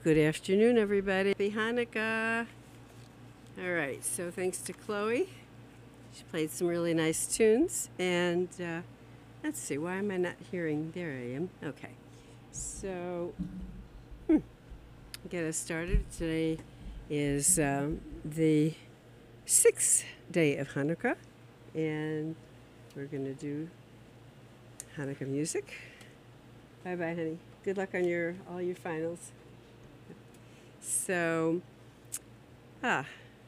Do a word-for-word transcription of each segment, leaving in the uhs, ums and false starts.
Good afternoon, everybody. Happy Hanukkah. All right, so thanks to Chloe. She played some really nice tunes. And uh, let's see, why am I not hearing? There I am. Okay. So, hmm, get us started. Today is um, the sixth day of Hanukkah. And we're going to do Hanukkah music. Bye-bye, honey. Good luck on your all your finals. So, ah,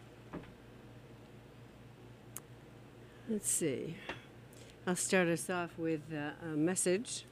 let's see. I'll start us off with uh, a message.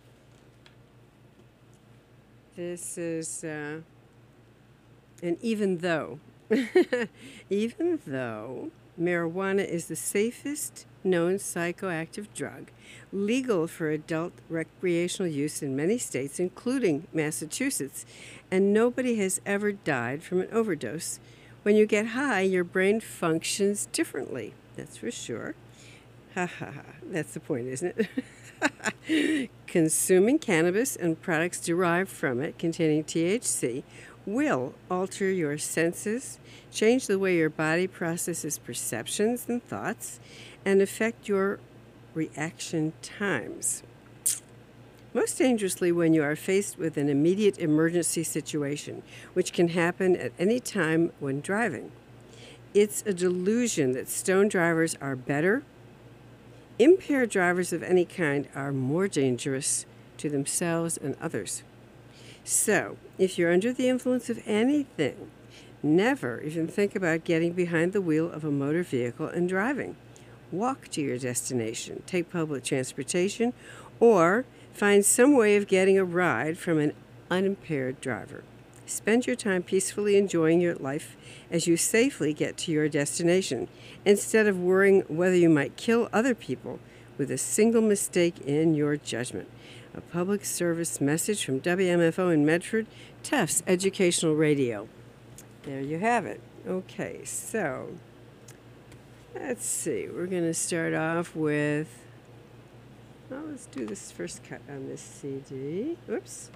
This is, uh, and even though, even though marijuana is the safest known psychoactive drug, legal for adult recreational use in many states, including Massachusetts, and nobody has ever died from an overdose. When you get high, your brain functions differently. That's for sure. Ha ha ha. That's the point, isn't it? Consuming cannabis and products derived from it containing T H C will alter your senses, change the way your body processes perceptions and thoughts, and affect your reaction times. Most dangerously when you are faced with an immediate emergency situation, which can happen at any time when driving. It's a delusion that stoned drivers are better. Impaired drivers of any kind are more dangerous to themselves and others. So, if you're under the influence of anything, never even think about getting behind the wheel of a motor vehicle and driving. Walk to your destination, take public transportation, or find some way of getting a ride from an unimpaired driver. Spend your time peacefully enjoying your life as you safely get to your destination, instead of worrying whether you might kill other people with a single mistake in your judgment. A public service message from W M F O in Medford, Tufts Educational Radio. There you have it. Okay, so let's see. We're going to start off with, well, let's do this first cut on this C D. Oops.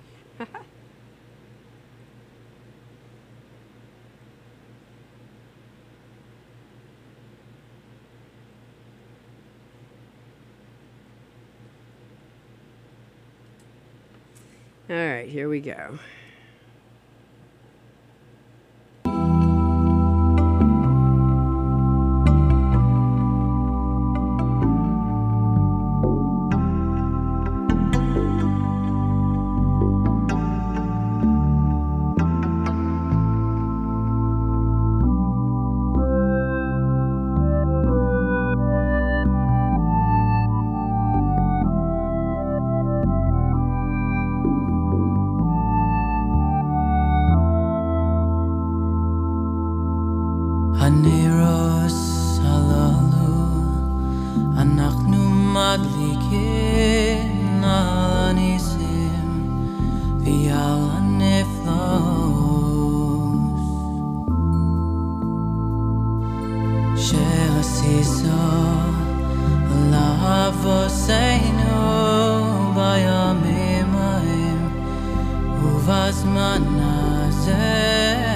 All right, here we go. הנרות הללו אנחנו מדליקים על הניסים ועל הנפלאות שעשית לאבותינו בימים ההם ובזמן הזה.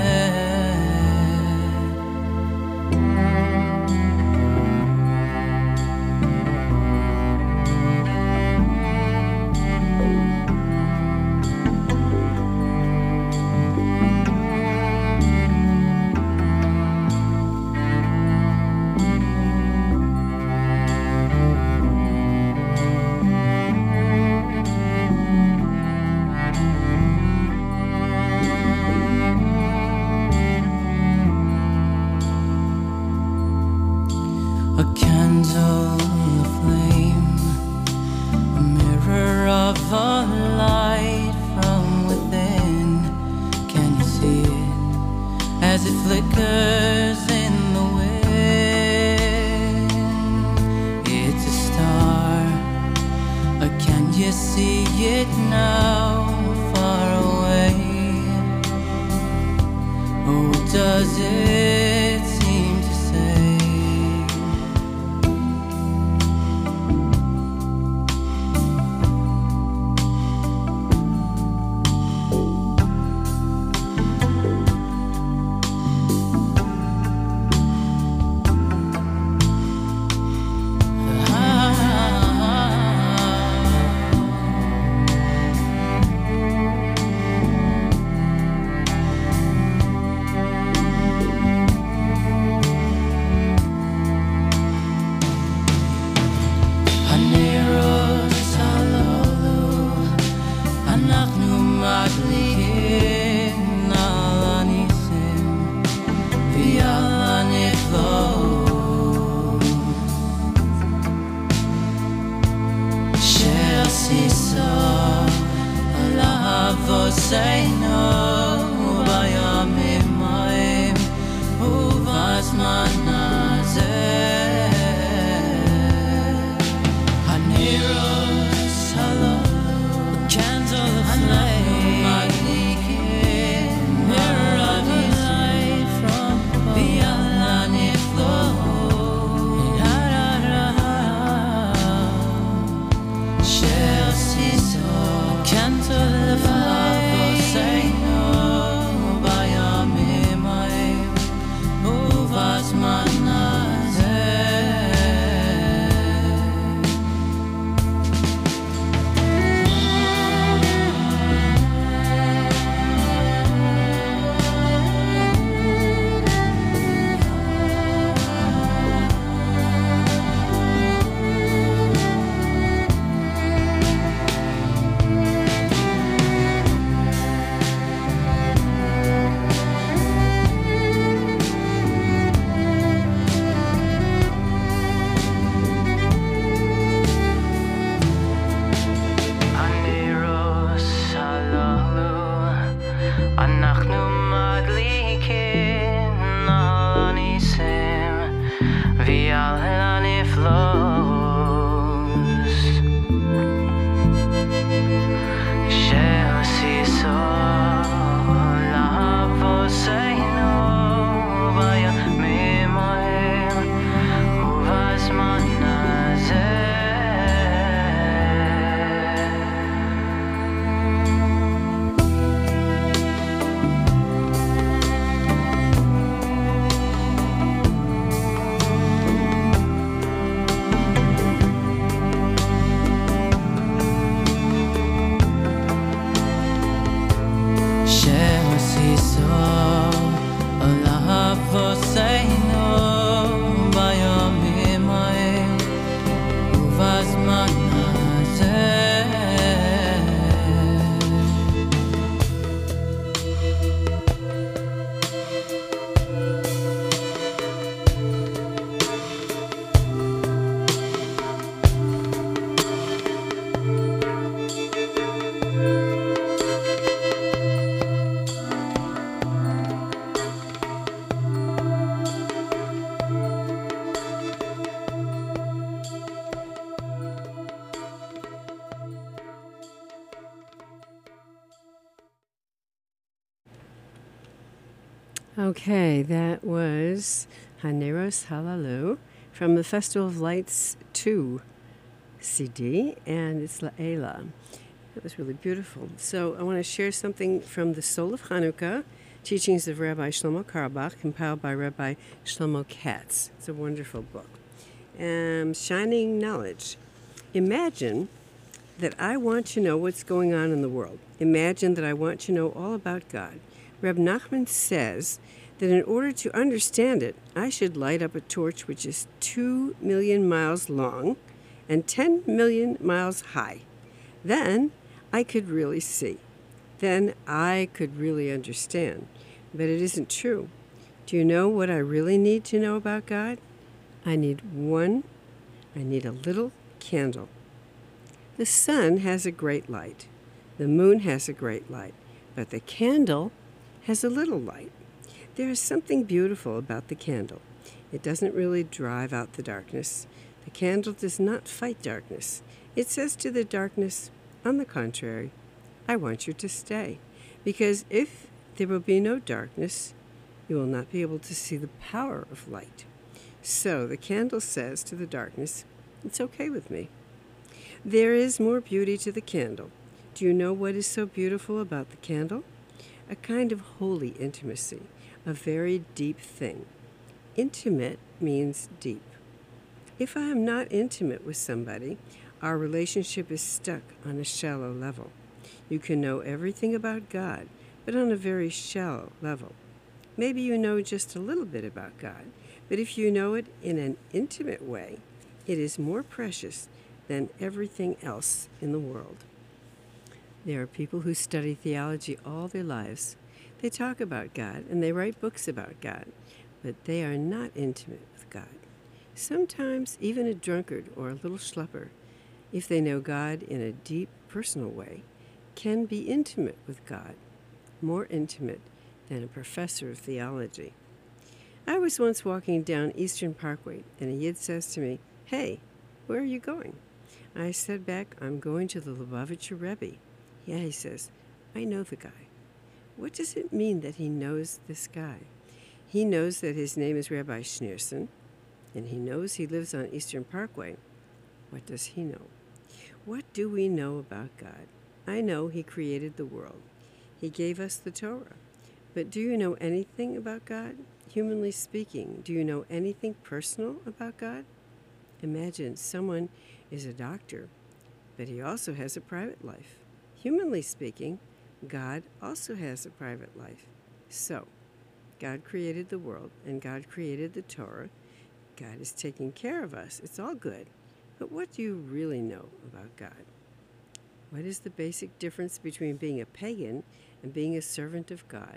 A candle, a flame, a mirror of a light from within. Can you see it as it flickers in the wind? It's a star, or can you see it now, far away? Or does it seem to say? Okay, that was Haneros Halalu from the Festival of Lights two C D, and it's La'ela. That was really beautiful. So I want to share something from the Soul of Hanukkah, Teachings of Rabbi Shlomo Carlebach, compiled by Rabbi Shlomo Katz. It's a wonderful book. Um, Shining Knowledge. Imagine that I want to know what's going on in the world. Imagine that I want to know all about God. Reb Nachman says that in order to understand it, I should light up a torch which is two million miles long and ten million miles high. Then I could really see. Then I could really understand. But it isn't true. Do you know what I really need to know about God? I need one, I need a little candle. The sun has a great light. The moon has a great light. But the candle has a little light. There is something beautiful about the candle. It doesn't really drive out the darkness. The candle does not fight darkness. It says to the darkness, on the contrary, I want you to stay. Because if there will be no darkness, you will not be able to see the power of light. So the candle says to the darkness, it's okay with me. There is more beauty to the candle. Do you know what is so beautiful about the candle? A kind of holy intimacy, a very deep thing. Intimate means deep. If I am not intimate with somebody, our relationship is stuck on a shallow level. You can know everything about God, but on a very shallow level. Maybe you know just a little bit about God, but if you know it in an intimate way, it is more precious than everything else in the world. There are people who study theology all their lives. They talk about God and they write books about God, but they are not intimate with God. Sometimes even a drunkard or a little schlepper, if they know God in a deep, personal way, can be intimate with God, more intimate than a professor of theology. I was once walking down Eastern Parkway, and a Yid says to me, "Hey, where are you going?" I said back, "I'm going to the Lubavitcher Rebbe." "Yeah," he says, "I know the guy." What does it mean that he knows this guy? He knows that his name is Rabbi Schneerson, and he knows he lives on Eastern Parkway. What does he know? What do we know about God? I know he created the world. He gave us the Torah. But do you know anything about God? Humanly speaking, do you know anything personal about God? Imagine someone is a doctor, but he also has a private life. Humanly speaking, God also has a private life. So, God created the world, and God created the Torah. God is taking care of us. It's all good. But what do you really know about God? What is the basic difference between being a pagan and being a servant of God?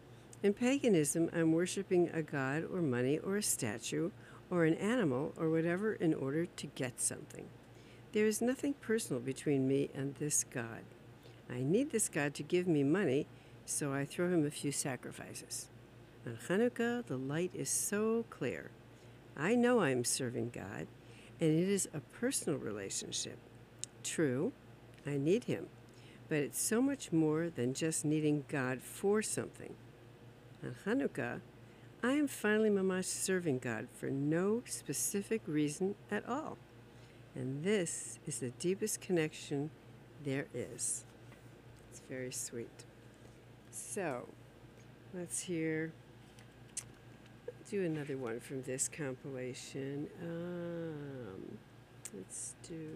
In paganism, I'm worshiping a god or money or a statue or an animal or whatever in order to get something. There is nothing personal between me and this God. I need this God to give me money, so I throw him a few sacrifices. On Hanukkah, the light is so clear. I know I'm serving God, and it is a personal relationship. True, I need him, but it's so much more than just needing God for something. On Hanukkah, I am finally mamash serving God for no specific reason at all. And this is the deepest connection there is. It's very sweet. So, let's hear, let's do another one from this compilation. Um, let's do...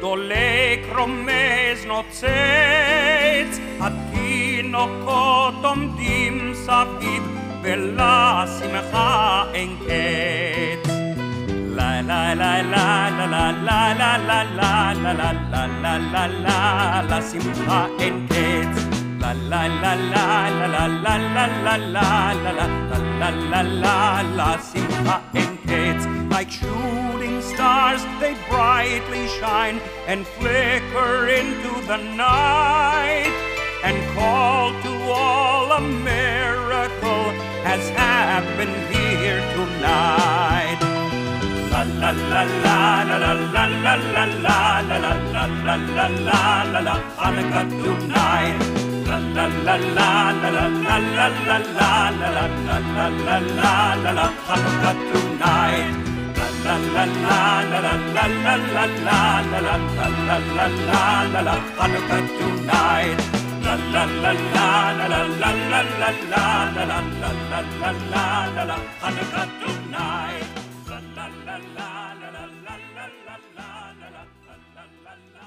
דולק רומז נוצץ, התינוקות עומדים סביב, ולשמחה אין קץ. La la la la la la la la la la la la la la la la la שמחה אין קץ. La la la la la la la la la la la la la la la la שמחה אין קץ. Like shooting stars they brightly shine and flicker into the night and call to all a miracle has happened here tonight. La la la la la la la la la la la la la la la la la la Hanukkah tonight. La la la la la la la la la la la la la la la la la la Hanukkah tonight. La la la la la la la la la la la la la la la la la Hanukkah tonight. La la la la la la la la la la la la la la la la la Hanukkah tonight. La la la la la la la la la la la la la la.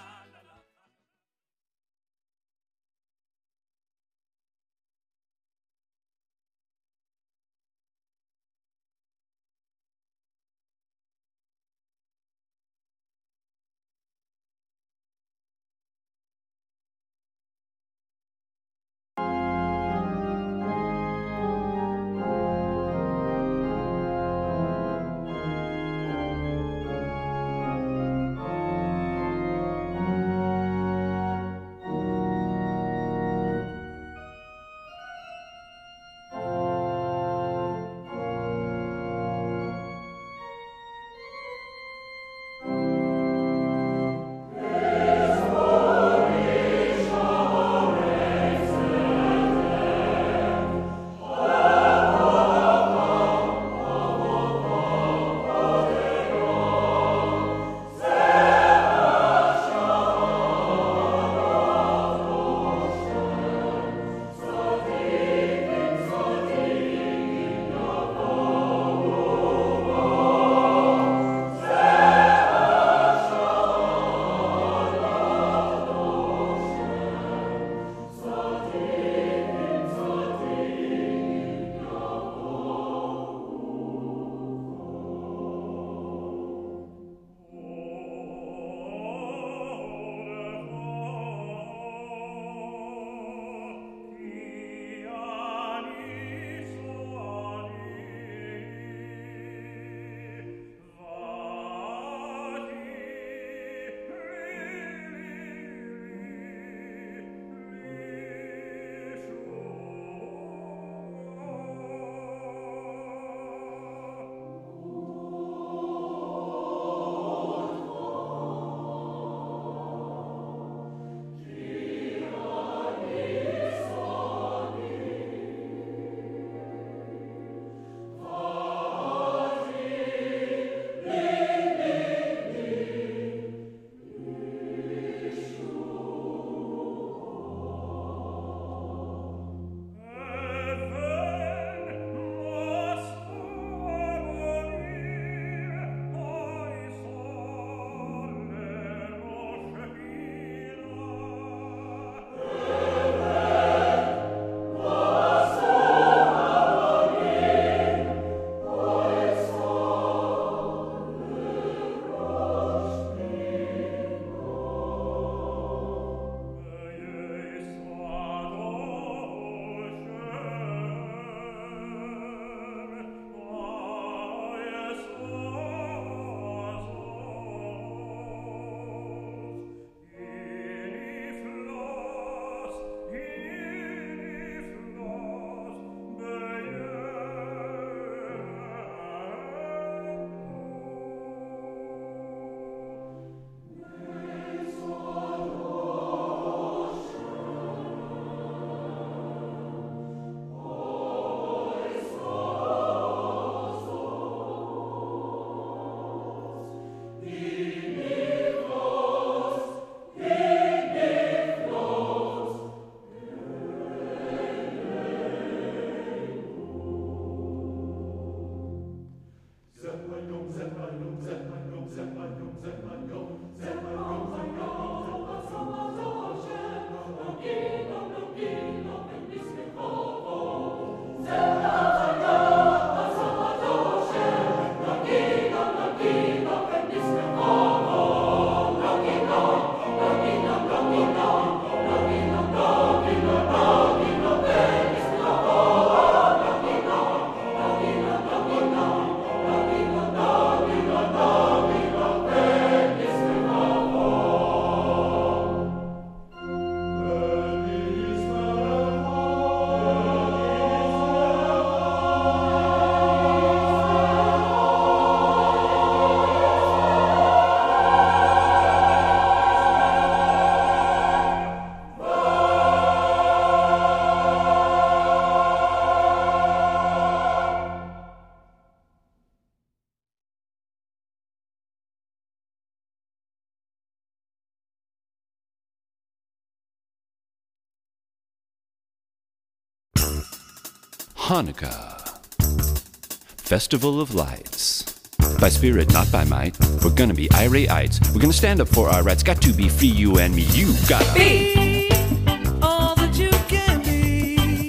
Hanukkah, Festival of Lights. By spirit, not by might, we're gonna be irate-ites. We're gonna stand up for our rights. Got to be free, you and me. You gotta be all that you can be.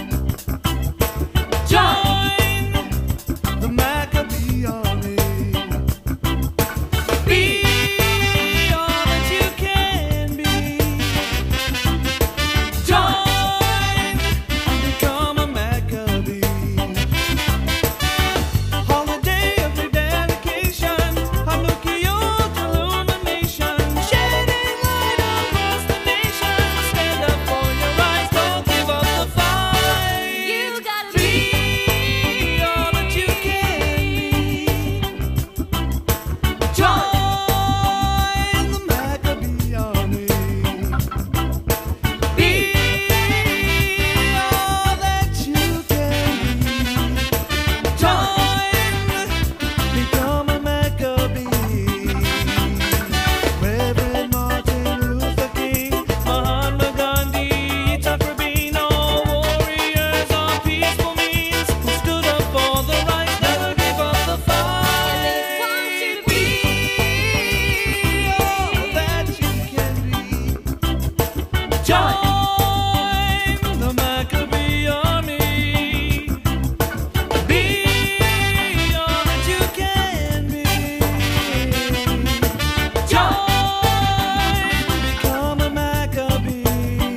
Join the Maccabee army. Be all that you can be. Join and become a Maccabee. Holiday of rededication, Hanukkah illumination, shedding light across the nation. Stand up for your rights, don't give up the fight. You gotta be all that you can be. Join the Maccabee army. Be all that you can be. Join, become a Maccabee. Reverend Martin Luther King, Mahatma Gandhi, Yitzhak Rabin, all warriors on peaceful means who stood up for the right, never gave up the fight. And they want you to be all that you can be. Join the Maccabee army. Be all that you can be. Join, become a Maccabee.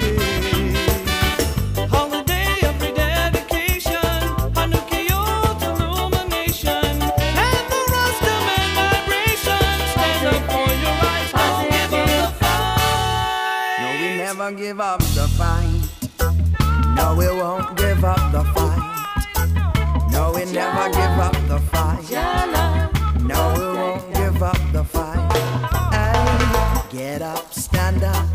Holiday of rededication, Hanukkah illumination, and the Rastaman vibration. Stand up for your rights, don't give up the fight. No, we never give up the fight. No, we won't give up the fight. No, we never give up the fight. No, we won't give up the fight. Hey, get up, stand up.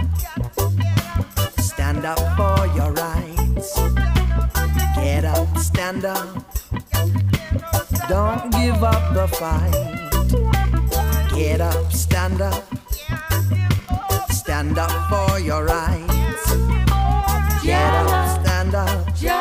Stand up for your rights. Get up, stand up. Don't give up the fight. Get up, stand up. Stand up for your rights. Get up, stand up.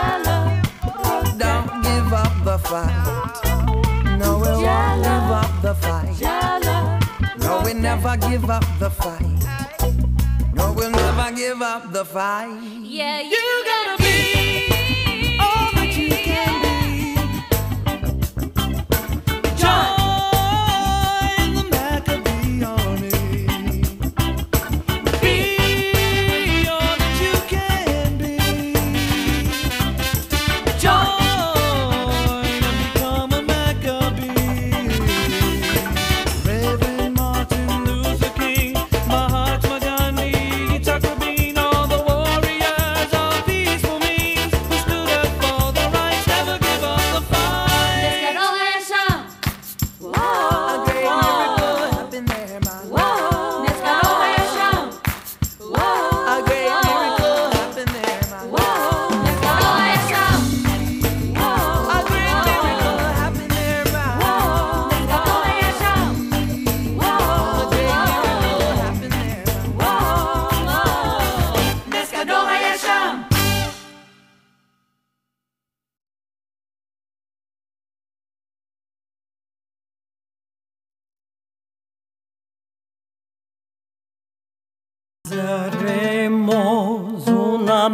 Don't give up the fight. No, we won't give up the fight. No, we never give up the fight. No, we'll never give up the fight. Yeah, you gotta be all that you can be. Join the Maccabee army. Be all that you can be. Join and become a Maccabee. Reverend Martin Luther King, Mahatma Gandhi, Yitzhak Rabin, all the warriors of peaceful means who stood up for the rights, never give up the fight. A great miracle happened there, man. A great miracle happened there, man. A great miracle happened there, man. A great miracle happened there, man. Seremos una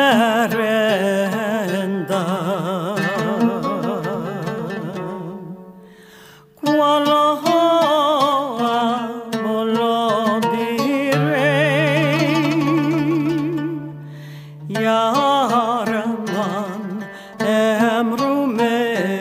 merenda qual lo direi Yaraman emrume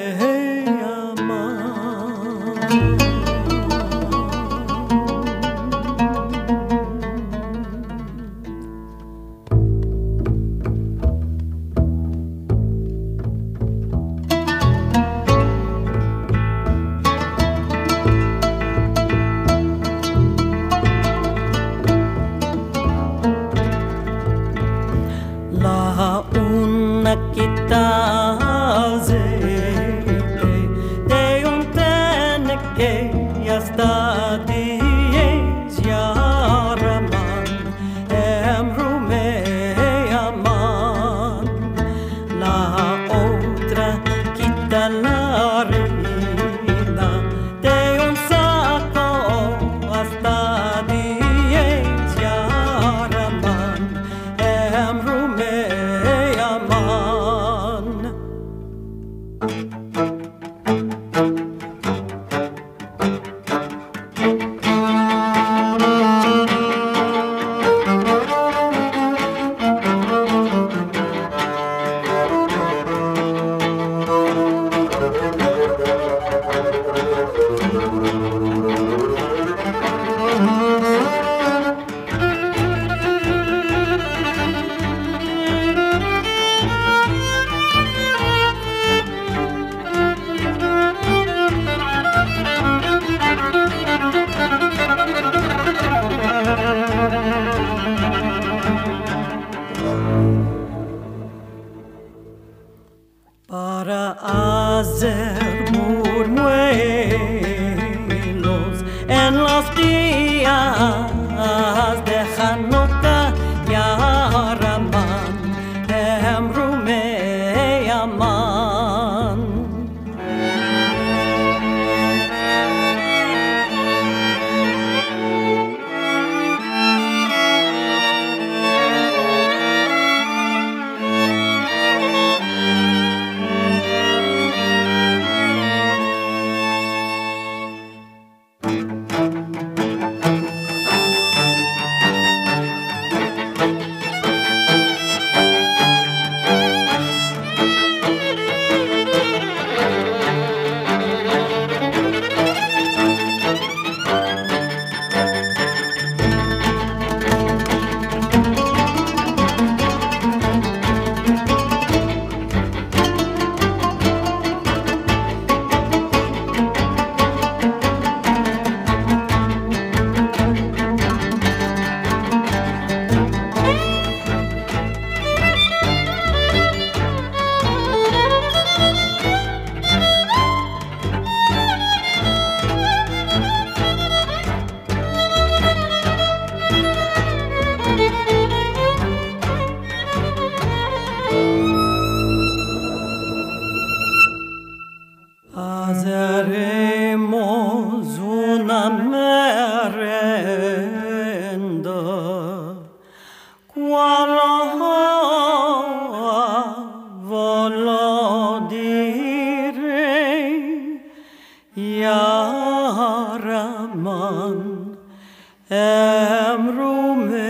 La una kita zete de un tene que ya está diez yaraman emrume aman la o seremos una merenda quale voglio dire Yaraman emrume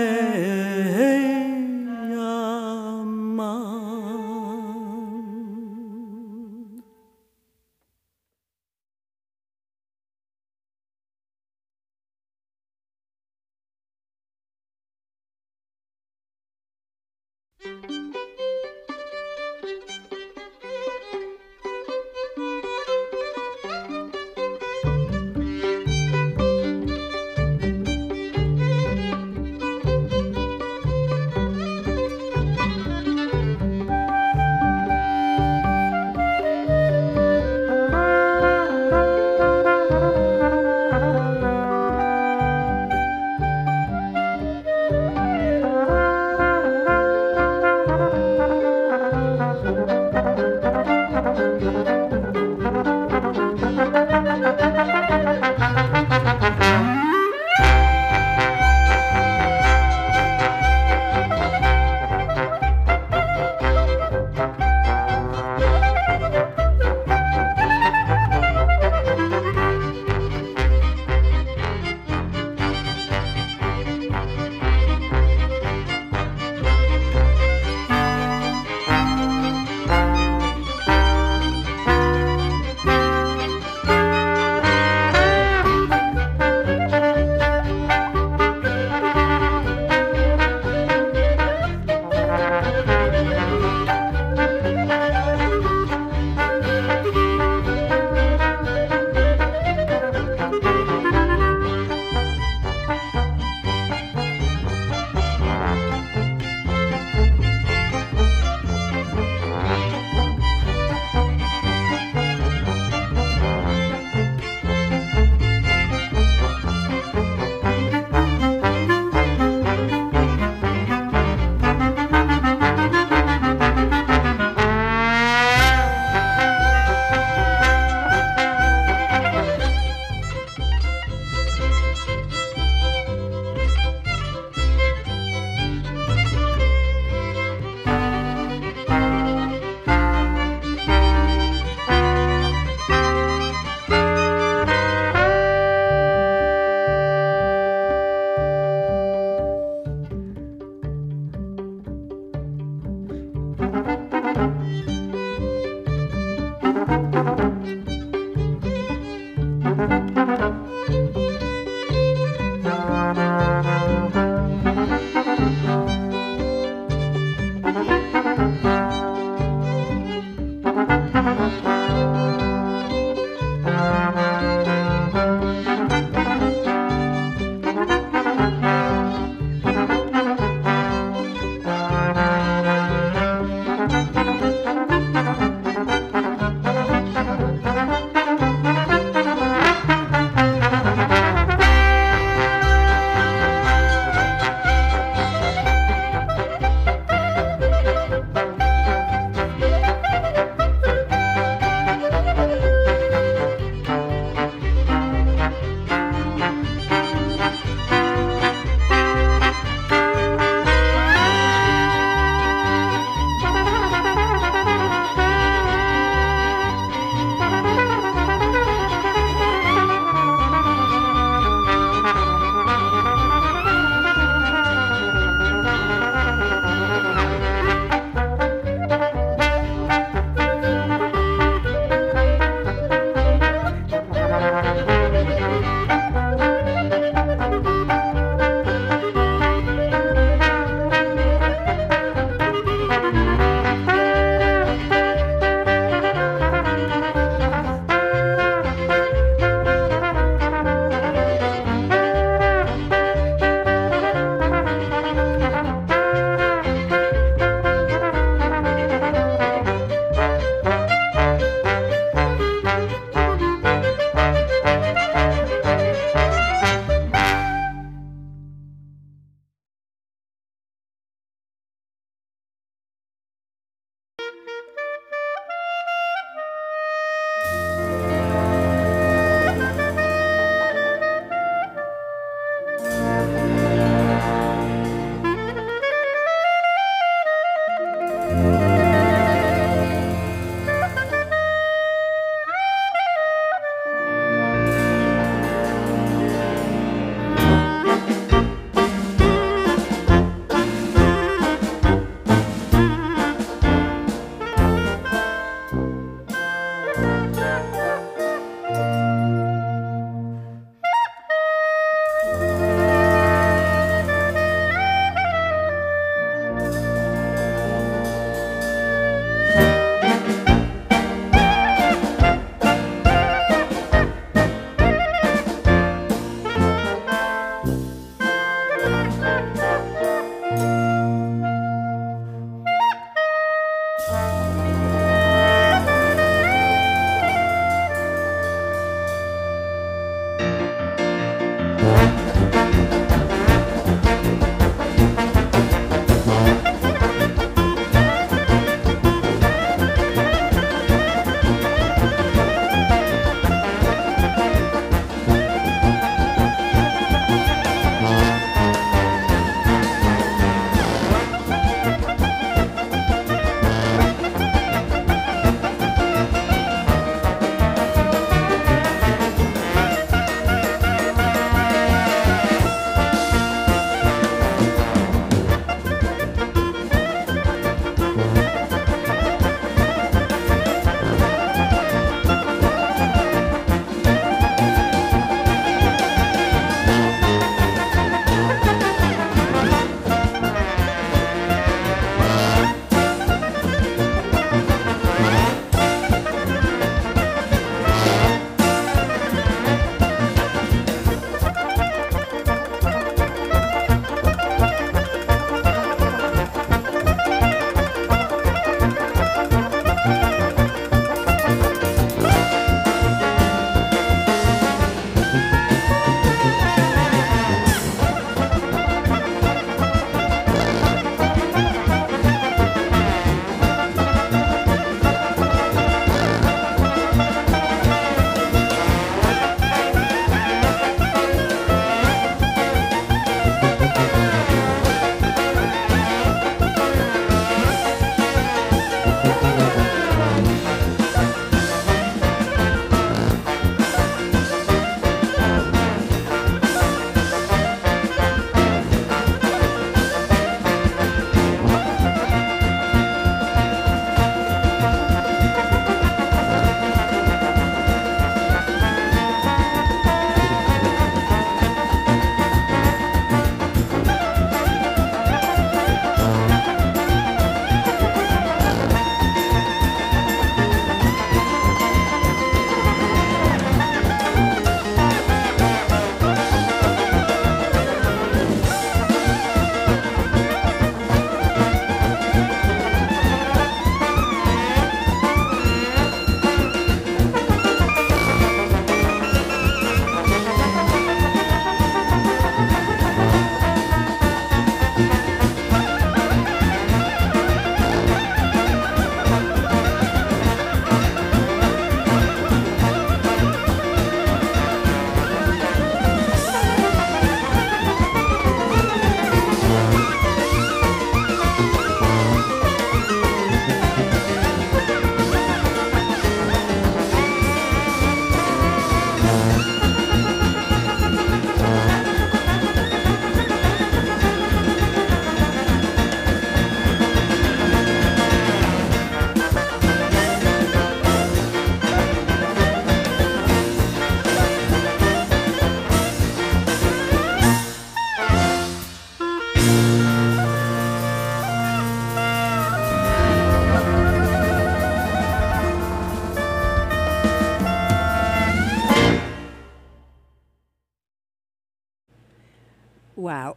Wow.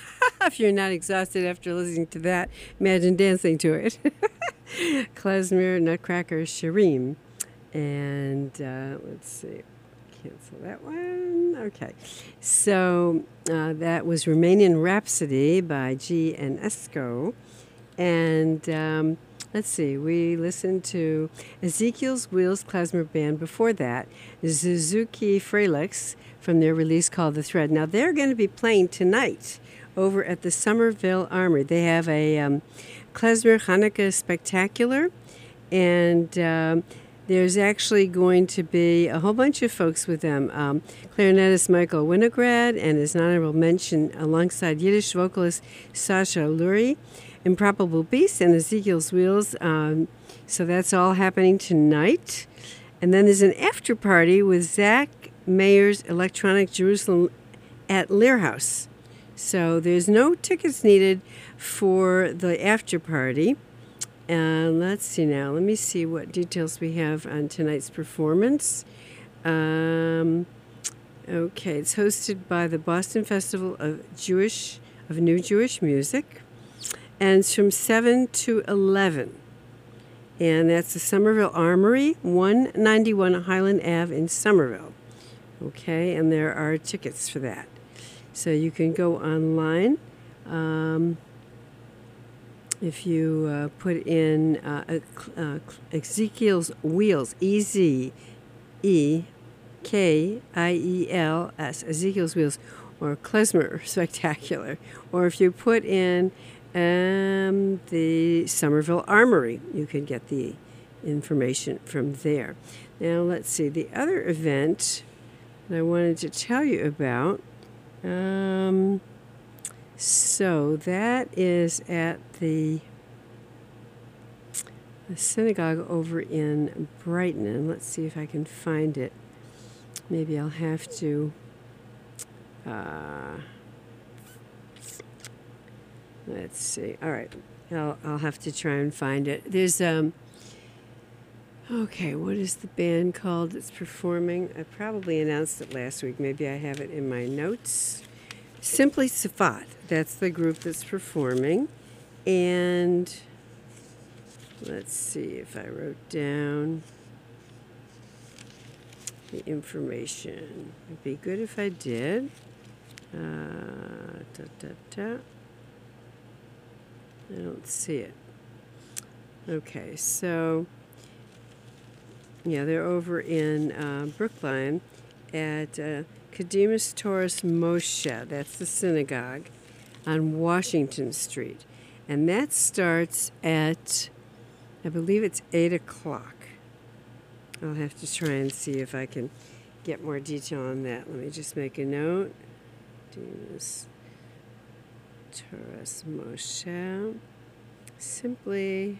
If you're not exhausted after listening to that, imagine dancing to it. Klezmer, Nutcracker, Shirim. And uh, let's see. Cancel that one. Okay. So uh, that was Romanian Rhapsody by G and Esco. And um, let's see. We listened to Ezekiel's Wheels Klezmer Band before that. Suzuki Frelix from their release called The Thread. Now, they're going to be playing tonight over at the Somerville Armory. They have a um, Klezmer Hanukkah Spectacular, and um, there's actually going to be a whole bunch of folks with them. Um, clarinetist Michael Winograd and his honorable mention alongside Yiddish vocalist Sasha Lurie, Improbable Beast, and Ezekiel's Wheels. Um, so that's all happening tonight. And then there's an after party with Zach Mayer's Electronic Jerusalem at Lear House. So there's no tickets needed for the after party. And uh, let's see now. Let me see what details we have on tonight's performance. Um, okay, it's hosted by the Boston Festival of Jewish of New Jewish Music, and it's from seven to eleven. And that's the Somerville Armory, one ninety-one Highland Avenue in Somerville. Okay, and there are tickets for that. So you can go online. Um, if you uh, put in uh, uh, Ezekiel's Wheels, E Z E K I E L S, Ezekiel's Wheels, or Klezmer Spectacular, or if you put in um, the Somerville Armory, you can get the information from there. Now, let's see, the other event that I wanted to tell you about, um, so that is at the, the synagogue over in Brighton, and let's see if I can find it. Maybe I'll have to uh, let's see. All right, I'll, I'll have to try and find it. There's um okay, what is the band called that's performing? I probably announced it last week. Maybe I have it in my notes. Simply Safat, that's the group that's performing. And let's see if I wrote down the information. It'd be good if I did. Uh, da, da, da. I don't see it. Okay, so yeah, they're over in uh, Brookline at uh, Kedemus Taurus Moshe. That's the synagogue on Washington Street. And that starts at, I believe it's eight o'clock. I'll have to try and see if I can get more detail on that. Let me just make a note. Kedemus Taurus Moshe. Simply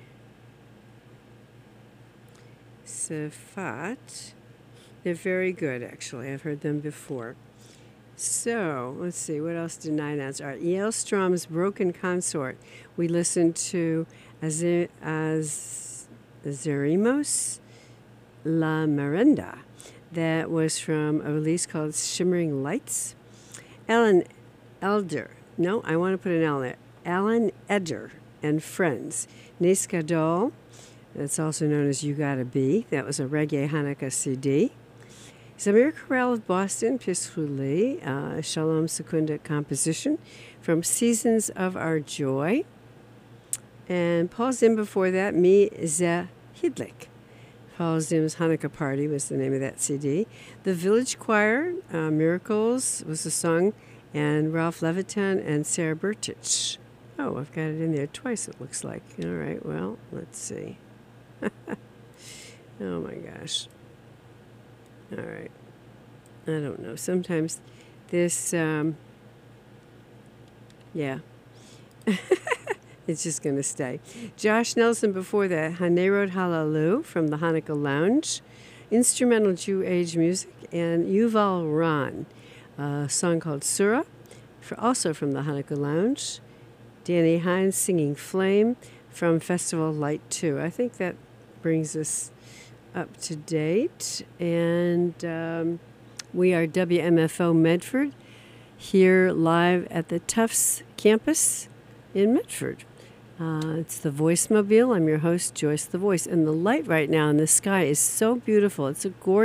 Safat. They're very good, actually. I've heard them before. So, let's see, what else did I announce? All right, E L. Strom's Broken Consort. We listened to Az- Az- Azerimos La Merenda. That was from a release called Shimmering Lights. Alan Elder. No, I want to put an L there. Alan Eder and Friends. Nes Gadol. That's also known as You Gotta Be. That was a Reggae Hanukkah C D. Zamir Corral of Boston, Pischuli, uh, Shalom Secunda composition from Seasons of Our Joy. And Paul Zim before that, Mi Ze Hidlik. Paul Zim's Hanukkah Party was the name of that C D. The Village Choir, uh, Miracles was the song, and Ralph Levitan and Sarah Bertich. Oh, I've got it in there twice, it looks like. All right, well, let's see. Oh my gosh. All right. I don't know. Sometimes this, um, yeah. It's just going to stay. Josh Nelson before that, Hanerod Halalu from the Hanukkah Lounge, instrumental Jew age music, and Yuval Ron, a song called Surah, for, also from the Hanukkah Lounge. Danny Hines singing Flame from Festival Light two. I think that brings us up to date. And um, we are W M F O Medford, here live at the Tufts campus in Medford. Uh, it's the Voice Mobile. I'm your host, Joyce the Voice. And the light right now in the sky is so beautiful. It's a gorgeous